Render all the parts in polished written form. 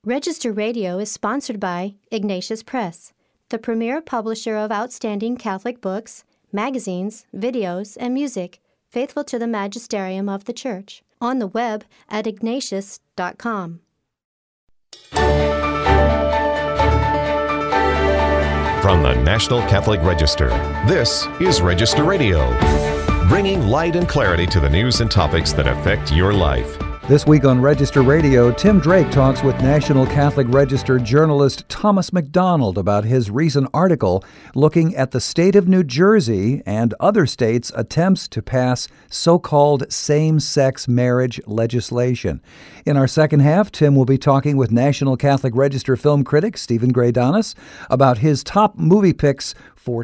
Register Radio is sponsored by Ignatius Press, the premier publisher of outstanding Catholic books, magazines, videos, and music, faithful to the magisterium of the Church. On the web at ignatius.com. From the National Catholic Register, this is Register Radio, bringing light and clarity to the news and topics that affect your life. This week on Register Radio, Tim Drake talks with National Catholic Register journalist Thomas McDonald about his recent article looking at the state of New Jersey and other states' attempts to pass so-called same-sex marriage legislation. In our second half, Tim will be talking with National Catholic Register film critic Stephen Greydonis about his top movie picks for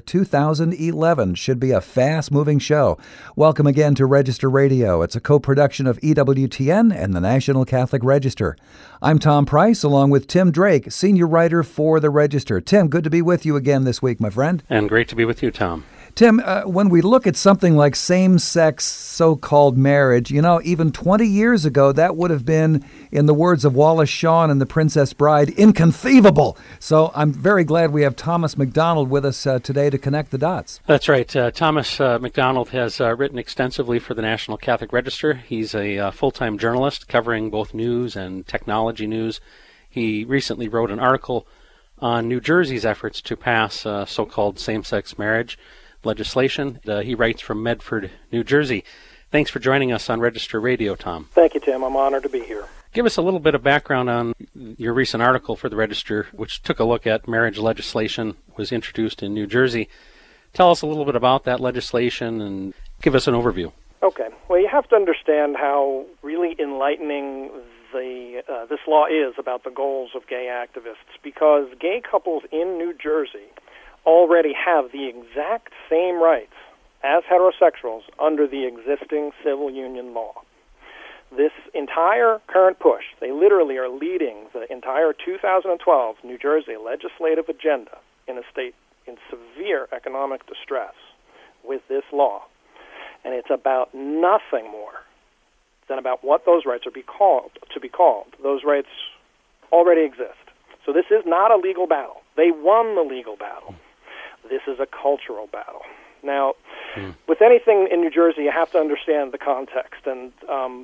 2011. Should be a fast-moving show. Welcome again to Register Radio. It's a co-production of EWTN and the National Catholic Register. I'm Tom Price, along with Tim Drake, senior writer for the Register. Tim, good to be with you again this week, my friend. And great to be with you, Tom. Tim, when we look at something like same-sex so-called marriage, even 20 years ago, that would have been, in the words of Wallace Shawn and The Princess Bride, inconceivable. So I'm very glad we have Thomas McDonald with us today to connect the dots. That's right. Thomas McDonald has written extensively for the National Catholic Register. He's a full-time journalist covering both news and technology news. He recently wrote an article on New Jersey's efforts to pass so-called same-sex marriage legislation. He writes from Medford, New Jersey. Thanks for joining us on Register Radio, Tom. Thank you, Tim. I'm honored to be here. Give us a little bit of background on your recent article for the Register, which took a look at marriage legislation, was introduced in New Jersey. Tell us a little bit about that legislation and give us an overview. Okay. Well, you have to understand how really enlightening this law is about the goals of gay activists, because gay couples in New Jersey already have the exact same rights as heterosexuals under the existing civil union law. This entire current push, they literally are leading the entire 2012 New Jersey legislative agenda in a state in severe economic distress with this law. And it's about nothing more than about what those rights are to be called. Those rights already exist. So this is not a legal battle. They won the legal battle. This is a cultural battle. Now, with anything in New Jersey, you have to understand the context. And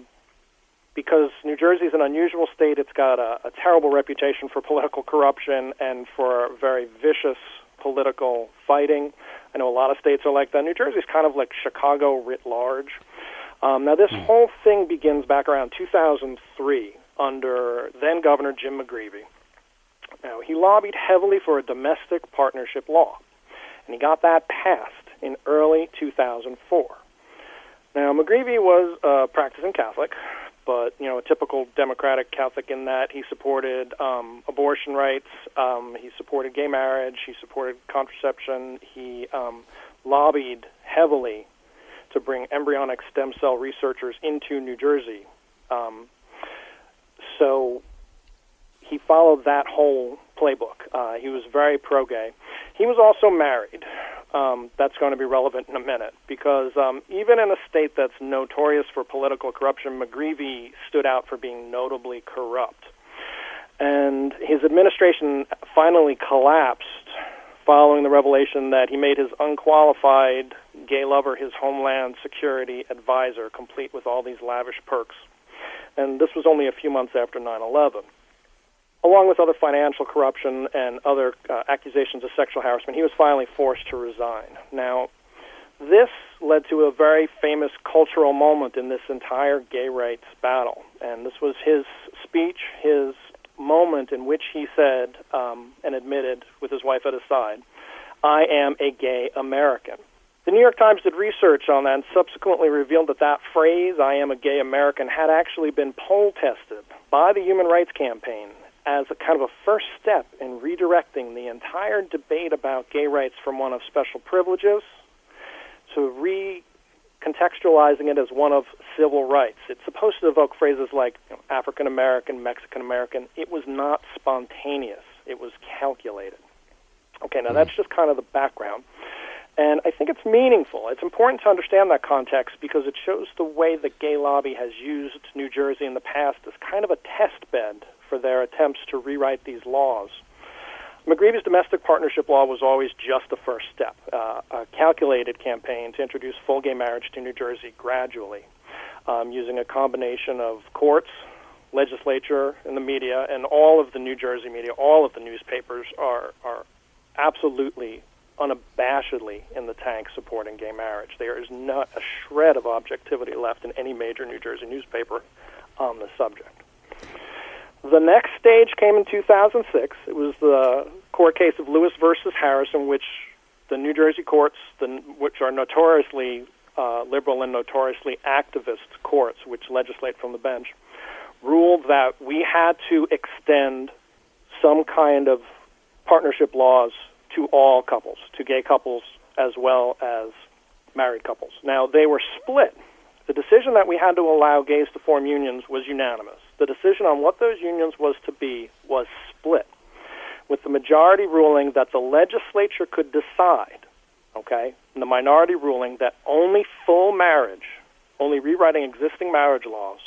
because New Jersey is an unusual state, it's got a terrible reputation for political corruption and for very vicious political fighting. I know a lot of states are like that. New Jersey is kind of like Chicago writ large. Now, this whole thing begins back around 2003 under then-Governor Jim McGreevey. Now, he lobbied heavily for a domestic partnership law, and he got that passed in early 2004. Now, McGreevey was a practicing Catholic, but, a typical Democratic Catholic in that he supported abortion rights, he supported gay marriage, he supported contraception, he lobbied heavily to bring embryonic stem cell researchers into New Jersey. So he followed that whole playbook. He was very pro-gay. He was also married. That's going to be relevant in a minute, because even in a state that's notorious for political corruption, McGreevey stood out for being notably corrupt. And his administration finally collapsed following the revelation that he made his unqualified gay lover his Homeland Security advisor, complete with all these lavish perks. And this was only a few months after 9/11. Along with other financial corruption and other accusations of sexual harassment, he was finally forced to resign. Now, this led to a very famous cultural moment in this entire gay rights battle. And this was his speech, his moment in which he said and admitted, with his wife at his side, "I am a gay American." The New York Times did research on that and subsequently revealed that that phrase, "I am a gay American," had actually been poll tested by the Human Rights Campaign as a kind of a first step in redirecting the entire debate about gay rights from one of special privileges to recontextualizing it as one of civil rights. It's supposed to evoke phrases like African American, Mexican American. It was not spontaneous. It was calculated. Okay, now that's just kind of the background. And I think it's meaningful. It's important to understand that context because it shows the way the gay lobby has used New Jersey in the past as kind of a test bed for their attempts to rewrite these laws. McGreevy's domestic partnership law was always just the first step, a calculated campaign to introduce full gay marriage to New Jersey gradually, using a combination of courts, legislature, and the media, and all of the New Jersey media, all of the newspapers are absolutely, unabashedly in the tank supporting gay marriage. There is not a shred of objectivity left in any major New Jersey newspaper on the subject. The next stage came in 2006. It was the court case of Lewis versus Harris, in which the New Jersey courts, which are notoriously liberal and notoriously activist courts, which legislate from the bench, ruled that we had to extend some kind of partnership laws to all couples, to gay couples as well as married couples. Now, they were split. The decision that we had to allow gays to form unions was unanimous. The decision on what those unions was to be was split, with the majority ruling that the legislature could decide, okay, and the minority ruling that only full marriage, only rewriting existing marriage laws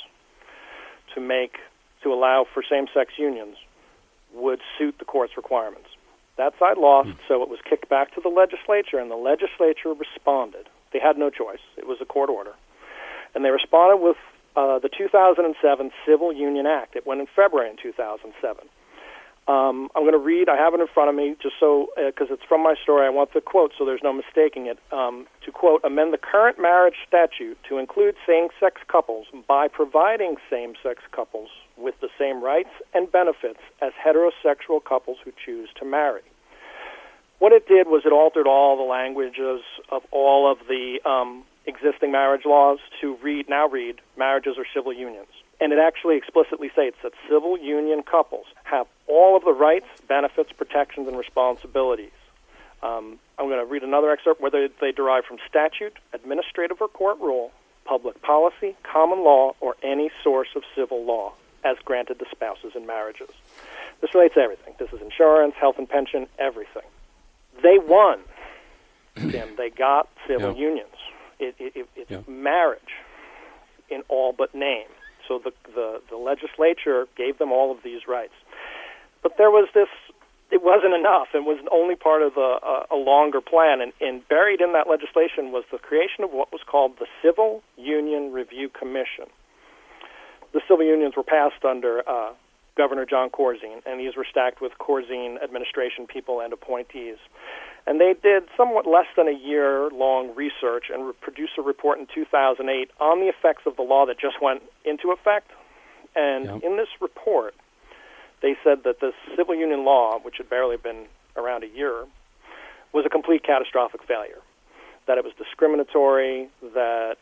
to allow for same-sex unions would suit the court's requirements. That side lost, so it was kicked back to the legislature, and the legislature responded. They had no choice. It was a court order. And they responded with the 2007 Civil Union Act. It went in February in 2007. I'm going to read, I have it in front of me, just so, because it's from my story, I want the quote so there's no mistaking it. To quote, amend the current marriage statute to include same-sex couples by providing same-sex couples with the same rights and benefits as heterosexual couples who choose to marry. What it did was it altered all the languages of all of the existing marriage laws to read marriages or civil unions. And it actually explicitly states that civil union couples have all of the rights, benefits, protections, and responsibilities. I'm going to read another excerpt, whether they derive from statute, administrative or court rule, public policy, common law, or any source of civil law, as granted to spouses in marriages. This relates to everything. This is insurance, health and pension, everything. They won, Tim. They got civil unions. It's marriage in all but name. So the legislature gave them all of these rights. But there was this, it wasn't enough. It was only part of a longer plan. And buried in that legislation was the creation of what was called the Civil Union Review Commission. The civil unions were passed under Governor John Corzine, and these were stacked with Corzine administration people and appointees. And they did somewhat less than a year-long research and produced a report in 2008 on the effects of the law that just went into effect. And in this report, they said that this civil union law, which had barely been around a year, was a complete catastrophic failure, that it was discriminatory, that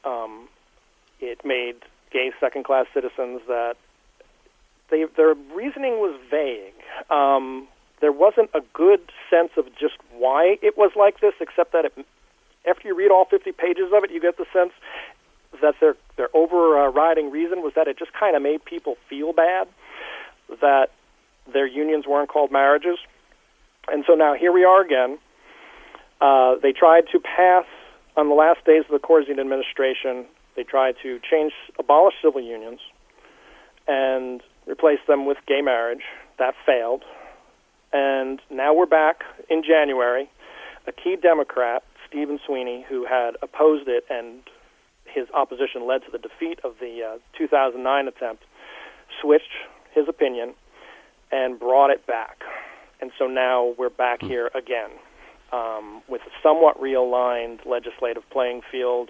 it made gays second-class citizens, that their reasoning was vague. There wasn't a good sense of just why it was like this, except that after you read all 50 pages of it, you get the sense that their overriding reason was that it just kind of made people feel bad, that their unions weren't called marriages. And so now here we are again. They tried to pass, on the last days of the Corzine administration, they tried to abolish civil unions and replace them with gay marriage. That failed. And now we're back in January. A key Democrat, Stephen Sweeney, who had opposed it, and his opposition led to the defeat of the 2009 attempt, switched his opinion and brought it back. And so now we're back here again with a somewhat realigned legislative playing field,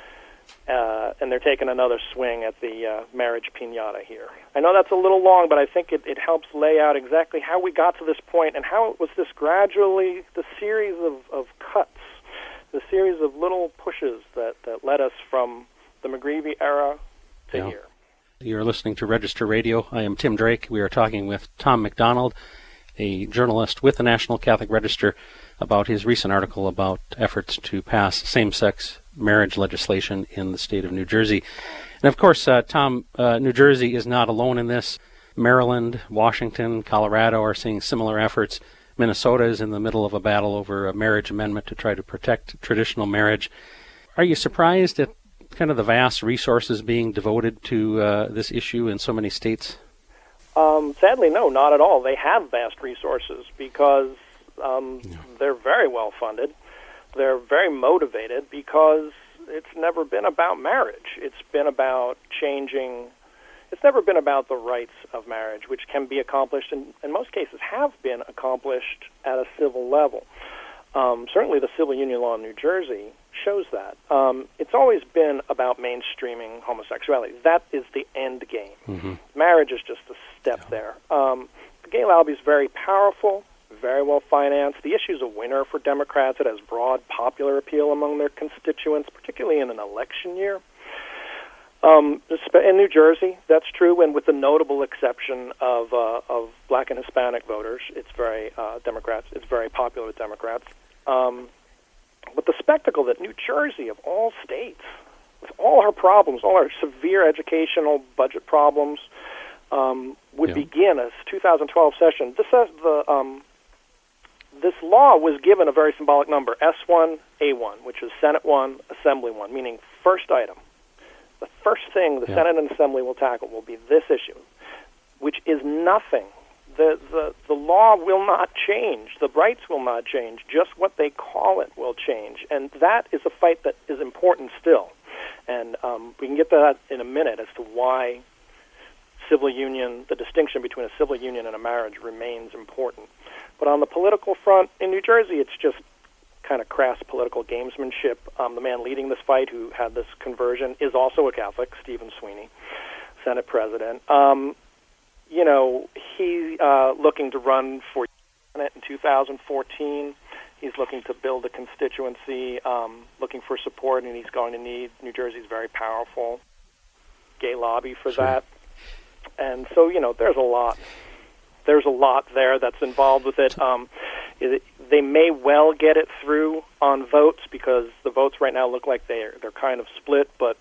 and they're taking another swing at the marriage piñata here. I know that's a little long, but I think it helps lay out exactly how we got to this point and how it was this gradually, the series of cuts, the series of little pushes that led us from the McGreevy era to here. You're listening to Register Radio. I am Tim Drake. We are talking with Tom MacDonald, a journalist with the National Catholic Register, about his recent article about efforts to pass same-sex marriage legislation in the state of New Jersey. And of course, Tom, New Jersey is not alone in this. Maryland, Washington, Colorado are seeing similar efforts. Minnesota is in the middle of a battle over a marriage amendment to try to protect traditional marriage. Are you surprised at kind of the vast resources being devoted to this issue in so many states? Sadly, no, not at all. They have vast resources because they're very well funded. They're very motivated because it's never been about marriage. It's been about changing. It's never been about the rights of marriage, which can be accomplished, and in most cases have been accomplished at a civil level. Certainly the civil union law in New Jersey shows that. It's always been about mainstreaming homosexuality. That is the end game. Mm-hmm. Marriage is just a step there. The gay lobby is very powerful, very well financed. The issue is a winner for Democrats. It has broad popular appeal among their constituents, particularly in an election year. In New Jersey, that's true, and with the notable exception of black and Hispanic voters, it's very Democrats. It's very popular with Democrats. But the spectacle that New Jersey, of all states, with all her problems, all our severe educational budget problems, would begin as 2012 session. This law was given a very symbolic number, S1A1, which is Senate 1, Assembly 1, meaning first item. The first thing the Senate and Assembly will tackle will be this issue, which is nothing. The law will not change. The rights will not change. Just what they call it will change. And that is a fight that is important still. And we can get to that in a minute as to why civil union, the distinction between a civil union and a marriage remains important. But on the political front, in New Jersey, it's just kind of crass political gamesmanship. The man leading this fight, who had this conversion, is also a Catholic, Stephen Sweeney, Senate President. He's looking to run for Senate in 2014. He's looking to build a constituency, looking for support, and he's going to need New Jersey's very powerful gay lobby for that. And so, there's a lot. There's a lot there that's involved with it. They may well get it through on votes because the votes right now look like they're kind of split. But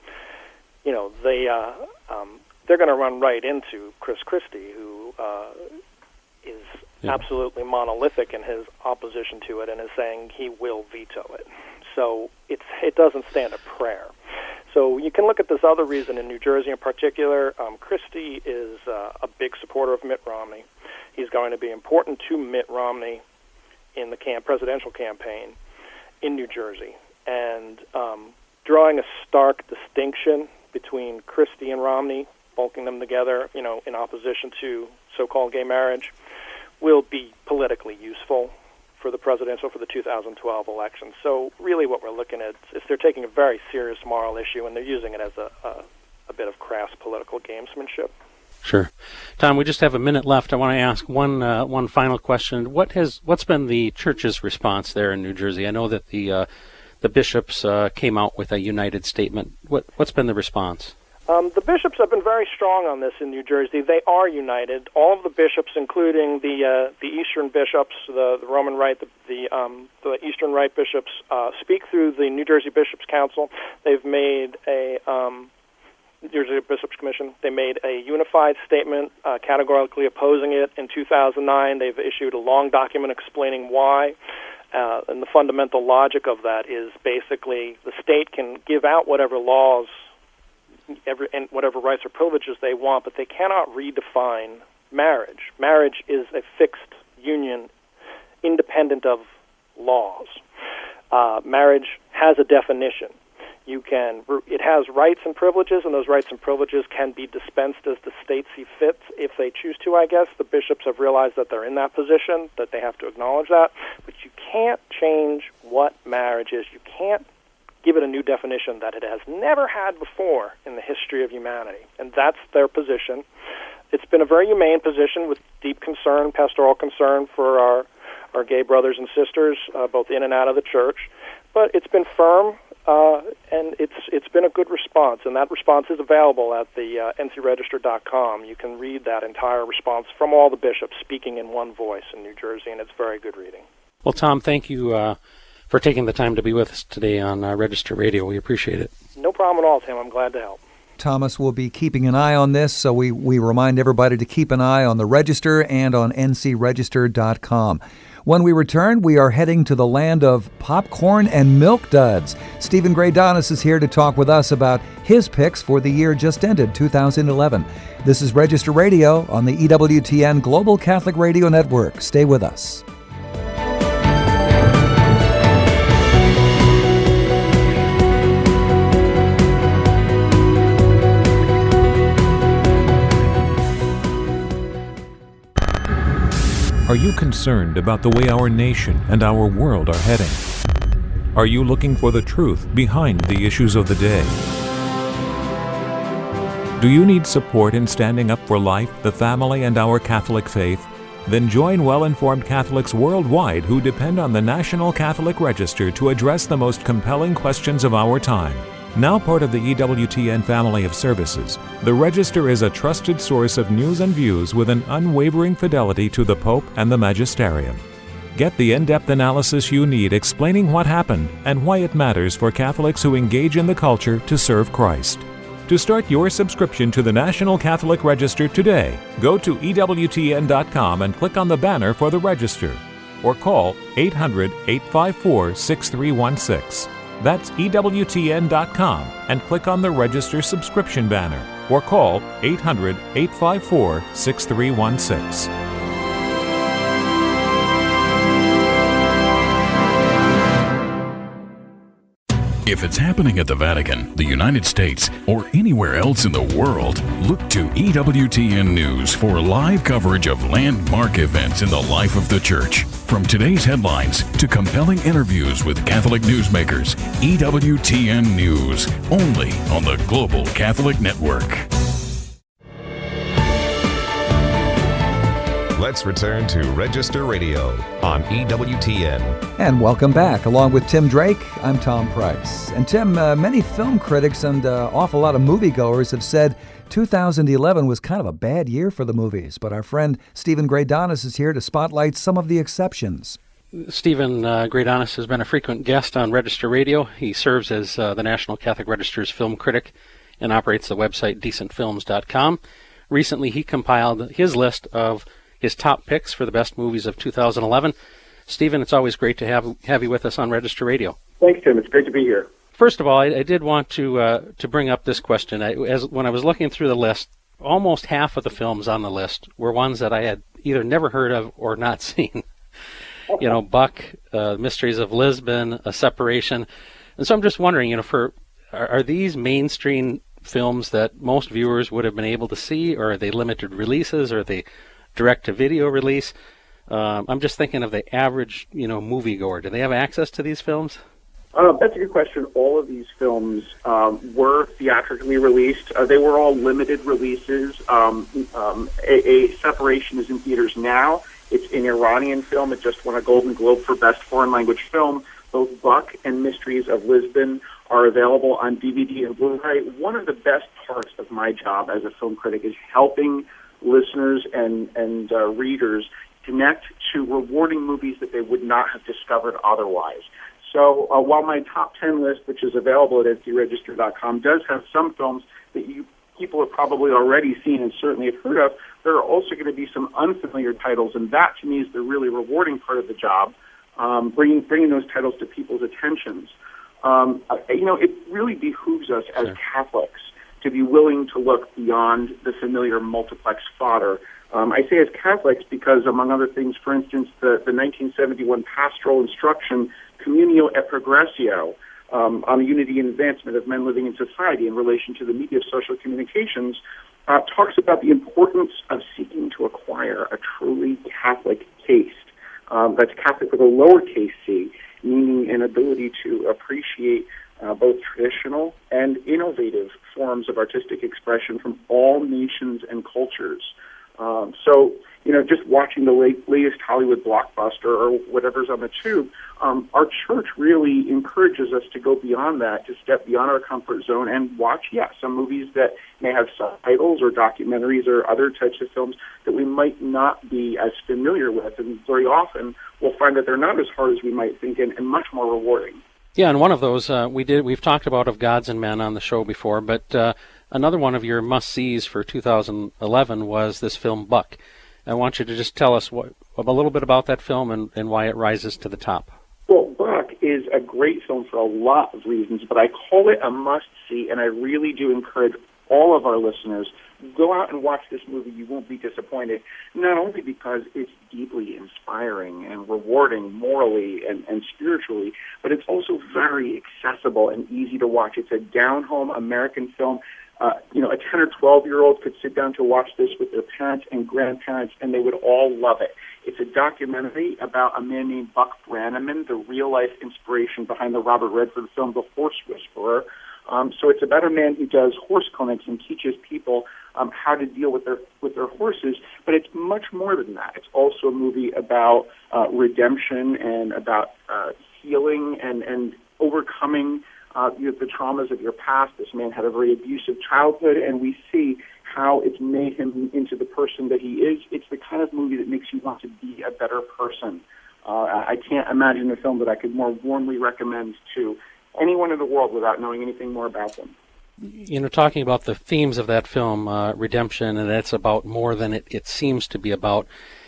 they're going to run right into Chris Christie, who is absolutely monolithic in his opposition to it and is saying he will veto it. So it doesn't stand a prayer. So you can look at this other reason in New Jersey in particular. Christie is a big supporter of Mitt Romney. He's going to be important to Mitt Romney in the presidential campaign in New Jersey. And drawing a stark distinction between Christie and Romney, bulking them together, in opposition to so-called gay marriage, will be politically useful for the 2012 election. So really what we're looking at is they're taking a very serious moral issue and they're using it as a bit of crass political gamesmanship. Sure. Tom, we just have a minute left. I want to ask one final question. What's been the church's response there in New Jersey? I know that the bishops came out with a united statement. What's been the response? The bishops have been very strong on this in New Jersey. They are united. All of the bishops, including the Eastern bishops, the Roman Rite, the Eastern Rite bishops, speak through the New Jersey Bishops' Council. They've made a New Jersey Bishops' Commission. They made a unified statement categorically opposing it in 2009. They've issued a long document explaining why. And the fundamental logic of that is basically the state can give out whatever laws and whatever rights or privileges they want, but they cannot redefine marriage. Marriage is a fixed union independent of laws. Marriage has a definition. It has rights and privileges, and those rights and privileges can be dispensed as the state see fit if they choose to, I guess. The bishops have realized that they're in that position, that they have to acknowledge that. But you can't change what marriage is. You can't give it a new definition that it has never had before in the history of humanity. And that's their position. It's been a very humane position with deep concern, pastoral concern for our gay brothers and sisters, both in and out of the church. But it's been firm, and it's been a good response. And that response is available at the ncregister.com. You can read that entire response from all the bishops speaking in one voice in New Jersey, and it's very good reading. Well, Tom, thank you for taking the time to be with us today on Register Radio. We appreciate it. No problem at all, Tim. I'm glad to help. Thomas will be keeping an eye on this, so we remind everybody to keep an eye on the Register and on ncregister.com. When we return, we are heading to the land of popcorn and milk duds. Stephen Greydonis is here to talk with us about his picks for the year just ended, 2011. This is Register Radio on the EWTN Global Catholic Radio Network. Stay with us. Are you concerned about the way our nation and our world are heading? Are you looking for the truth behind the issues of the day? Do you need support in standing up for life, the family, and our Catholic faith? Then join well-informed Catholics worldwide who depend on the National Catholic Register to address the most compelling questions of our time. Now part of the EWTN family of services, the Register is a trusted source of news and views with an unwavering fidelity to the Pope and the Magisterium. Get the in-depth analysis you need explaining what happened and why it matters for Catholics who engage in the culture to serve Christ. To start your subscription to the National Catholic Register today, go to EWTN.com and click on the banner for the Register, or call 800-854-6316. That's EWTN.com and click on the Register subscription banner or call 800-854-6316. If it's happening at the Vatican, the United States, or anywhere else in the world, look to EWTN News for live coverage of landmark events in the life of the Church. From today's headlines to compelling interviews with Catholic newsmakers, EWTN News, only on the Global Catholic Network. Let's return to Register Radio on EWTN. And welcome back. Along with Tim Drake, I'm Tom Price. And Tim, many film critics and awful lot of moviegoers have said 2011 was kind of a bad year for the movies. But our friend Stephen Greydonis is here to spotlight some of the exceptions. Stephen Greydonis has been a frequent guest on Register Radio. He serves as the National Catholic Register's film critic and operates the website decentfilms.com. Recently, he compiled his list of his top picks for the best movies of 2011. Stephen, it's always great to have you with us on Register Radio. Thanks, Tim. It's great to be here. First of all, I did want to bring up this question. When I was looking through the list, almost half of the films on the list were ones that I had either never heard of or not seen. You know, Buck, Mysteries of Lisbon, A Separation. And so I'm just wondering, are these mainstream films that most viewers would have been able to see, or are they limited releases, or are they direct-to-video release? I'm just thinking of the average, moviegoer. Do they have access to these films? That's a good question. All of these films were theatrically released. They were all limited releases. A Separation is in theaters now. It's an Iranian film. It just won a Golden Globe for Best Foreign Language Film. Both Buck and Mysteries of Lisbon are available on DVD and Blu-ray. One of the best parts of my job as a film critic is helping listeners and readers connect to rewarding movies that they would not have discovered otherwise. So while my top 10 list, which is available at ncregister.com, does have some films that people have probably already seen and certainly have heard of, there are also going to be some unfamiliar titles, and that to me is the really rewarding part of the job, bringing those titles to people's attentions. It really behooves us as Catholics to be willing to look beyond the familiar multiplex fodder. I say as Catholics because, among other things, for instance, the 1971 pastoral instruction, Communio et Progressio, on the unity and advancement of men living in society in relation to the media of social communications, talks about the importance of seeking to acquire a truly Catholic taste. That's Catholic with a lowercase c, meaning an ability to appreciate both traditional and innovative forms of artistic expression from all nations and cultures. Just watching the latest Hollywood blockbuster or whatever's on the tube, our church really encourages us to go beyond that, to step beyond our comfort zone and watch, some movies that may have subtitles or documentaries or other types of films that we might not be as familiar with. And very often we'll find that they're not as hard as we might think and much more rewarding. Yeah, and one of those we've talked about Of Gods and Men on the show before, but Another one of your must-sees for 2011 was this film Buck. I want you to just tell us a little bit about that film and why it rises to the top. Well, Buck is a great film for a lot of reasons, but I call it a must-see, and I really do encourage all of our listeners, go out and watch this movie. You won't be disappointed, not only because it's deeply inspiring and rewarding morally and spiritually, but it's also very accessible and easy to watch. It's a down-home American film. A 10 or 12-year-old could sit down to watch this with their parents and grandparents, and they would all love it. It's a documentary about a man named Buck Brannaman, the real-life inspiration behind the Robert Redford film The Horse Whisperer. So it's about a man who does horse clinics and teaches people how to deal with their horses, but it's much more than that. It's also a movie about redemption and about healing and overcoming the traumas of your past. This man had a very abusive childhood, and we see how it's made him into the person that he is. It's the kind of movie that makes you want to be a better person. I can't imagine a film that I could more warmly recommend to anyone in the world without knowing anything more about them. Talking about the themes of that film, redemption, and it's about more than it seems to be about,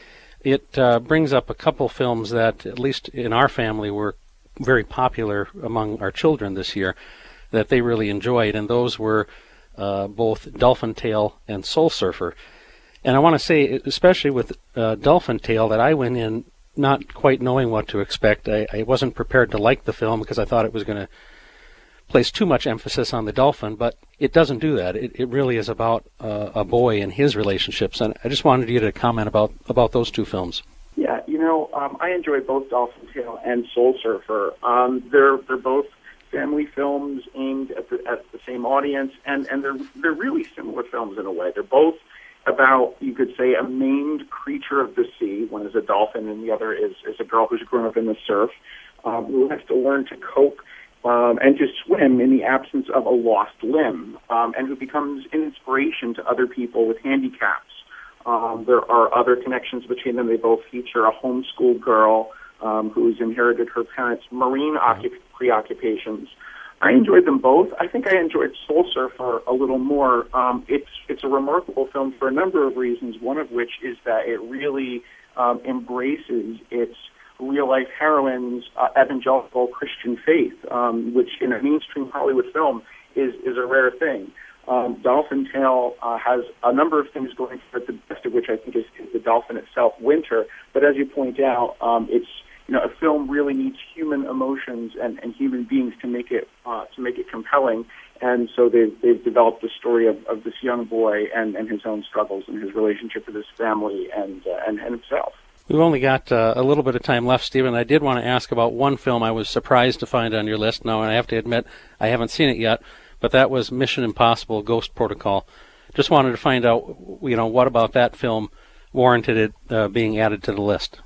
it brings up a couple films that, at least in our family, were very popular among our children this year that they really enjoyed, and those were both Dolphin Tale and Soul Surfer. And I want to say, especially with Dolphin Tale, that I went in not quite knowing what to expect. I wasn't prepared to like the film because I thought it was going to place too much emphasis on the dolphin, but it doesn't do that. It really is about a boy and his relationships, and I just wanted you to comment about those two films. Yeah, I enjoy both Dolphin Tale and Soul Surfer. They're both family films aimed at the same audience, and they're really similar films in a way. They're both about, you could say, a maimed creature of the sea. One is a dolphin, and the other is a girl who's grown up in the surf, who has to learn to cope and to swim in the absence of a lost limb, and who becomes an inspiration to other people with handicaps. There are other connections between them. They both feature a homeschooled girl who's inherited her parents' marine preoccupations. I enjoyed them both. I think I enjoyed Soul Surfer a little more. It's a remarkable film for a number of reasons, one of which is that it really embraces its real-life heroine's evangelical Christian faith, which in a mainstream Hollywood film is a rare thing. Dolphin Tale has a number of things going for it, the best of which I think is the dolphin itself, Winter. But as you point out, it's a film really needs human emotions and human beings to make it compelling. And so they've developed the story of this young boy and his own struggles and his relationship with his family and himself. We've only got a little bit of time left, Stephen. I did want to ask about one film I was surprised to find on your list. Now, and I have to admit, I haven't seen it yet, but that was Mission Impossible: Ghost Protocol. Just wanted to find out, what about that film warranted it being added to the list?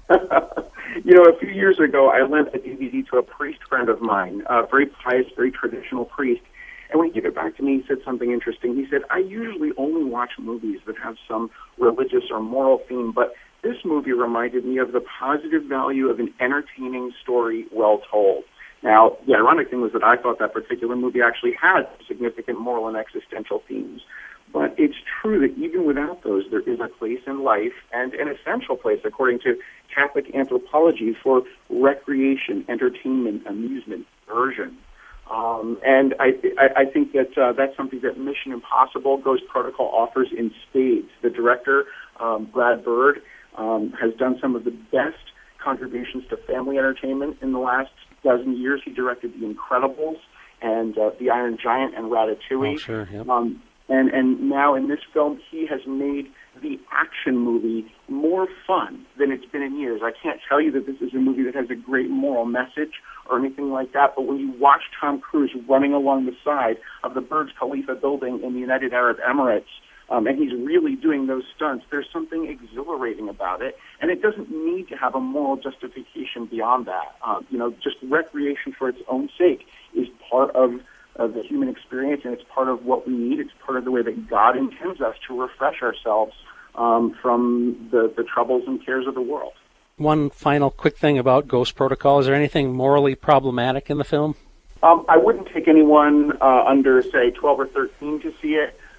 A few years ago, I lent a DVD to a priest friend of mine, a very pious, very traditional priest. And when he gave it back to me, he said something interesting. He said, I usually only watch movies that have some religious or moral theme, but this movie reminded me of the positive value of an entertaining story well told. Now, the ironic thing was that I thought that particular movie actually had significant moral and existential themes. But it's true that even without those, there is a place in life, and an essential place, according to Catholic anthropology, for recreation, entertainment, amusement, diversion. And I think that that's something that Mission Impossible: Ghost Protocol offers in spades. The director, Brad Bird, has done some of the best contributions to family entertainment in the last dozen years. He directed The Incredibles and The Iron Giant and Ratatouille. Oh, sure, yep. And now in this film, he has made the action movie more fun than it's been in years. I can't tell you that this is a movie that has a great moral message or anything like that, but when you watch Tom Cruise running along the side of the Burj Khalifa building in the United Arab Emirates, and he's really doing those stunts, there's something exhilarating about it, and it doesn't need to have a moral justification beyond that. Just recreation for its own sake is part of the human experience, and it's part of what we need. It's part of the way that God intends us to refresh ourselves from the troubles and cares of the world. One final quick thing about Ghost Protocol. Is there anything morally problematic in the film? I wouldn't take anyone under, say, 12 or 13 to see it.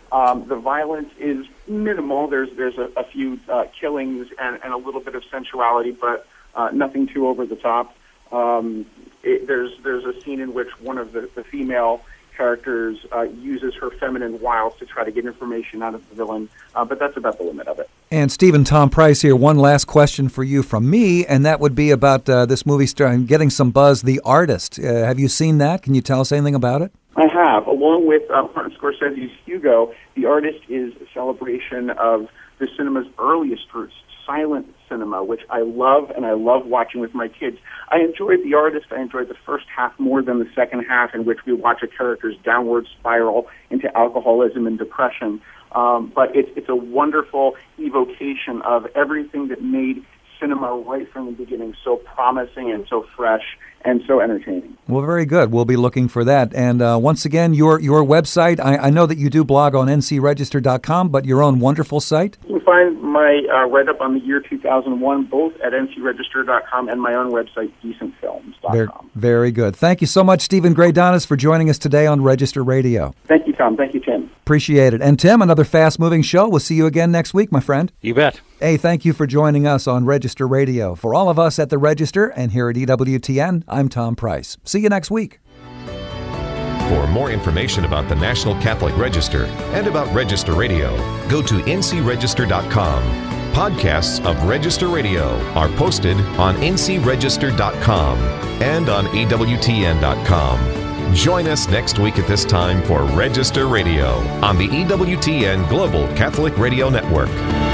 The violence is minimal. There's a few killings and a little bit of sensuality, but nothing too over the top. There's a scene in which one of the female characters uses her feminine wiles to try to get information out of the villain, but that's about the limit of it. And Stephen, Tom Price here. One last question for you from me, and that would be about this movie star getting some buzz, The Artist. Have you seen that? Can you tell us anything about it? I have. Along with Martin Scorsese's Hugo, The Artist is a celebration of the cinema's earliest roots, silent cinema, which I love, and I love watching with my kids. I enjoyed The Artist. I enjoyed the first half more than the second half, in which we watch a character's downward spiral into alcoholism and depression. But it's a wonderful evocation of everything that made cinema right from the beginning so promising and so fresh and so entertaining. Well, very good. We'll be looking for that. And once again, your website, I know that you do blog on ncregister.com, but your own wonderful site? You can find my write-up on the year 2001, both at ncregister.com and my own website, decentfilms.com. Very good. Thank you so much, Stephen Greydonis, for joining us today on Register Radio. Thank you, Tom. Thank you, Tim. Appreciate it. And Tim, another fast-moving show. We'll see you again next week, my friend. You bet. Hey, thank you for joining us on Register Radio. For all of us at the Register and here at EWTN, I'm Tom Price. See you next week. For more information about the National Catholic Register and about Register Radio, go to ncregister.com. Podcasts of Register Radio are posted on ncregister.com and on EWTN.com. Join us next week at this time for Register Radio on the EWTN Global Catholic Radio Network.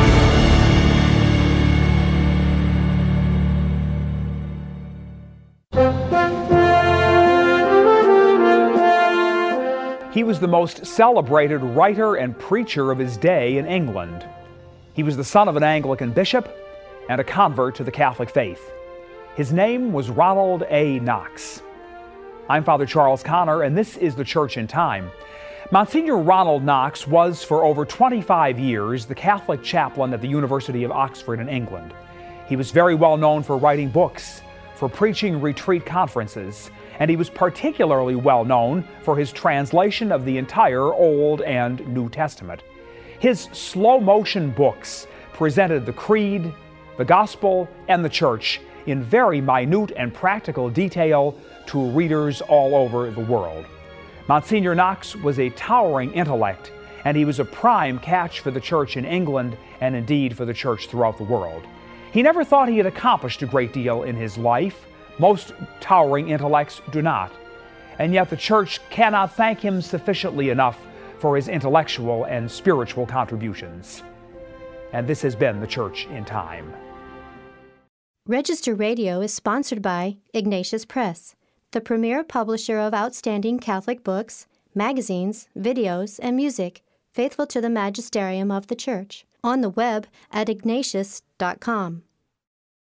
He was the most celebrated writer and preacher of his day in England. He was the son of an Anglican bishop and a convert to the Catholic faith. His name was Ronald A. Knox. I'm Father Charles Connor, and this is the Church in Time. Monsignor Ronald Knox was, for over 25 years, the Catholic chaplain at the University of Oxford in England. He was very well known for writing books, for preaching retreat conferences, and he was particularly well known for his translation of the entire Old and New Testament. His slow-motion books presented the Creed, the Gospel, and the Church in very minute and practical detail to readers all over the world. Monsignor Knox was a towering intellect, and he was a prime catch for the Church in England and indeed for the Church throughout the world. He never thought he had accomplished a great deal in his life. Most towering intellects do not. And yet the Church cannot thank him sufficiently enough for his intellectual and spiritual contributions. And this has been the Church in Time. Register Radio is sponsored by Ignatius Press, the premier publisher of outstanding Catholic books, magazines, videos, and music, faithful to the magisterium of the Church. On the web at ignatius.com.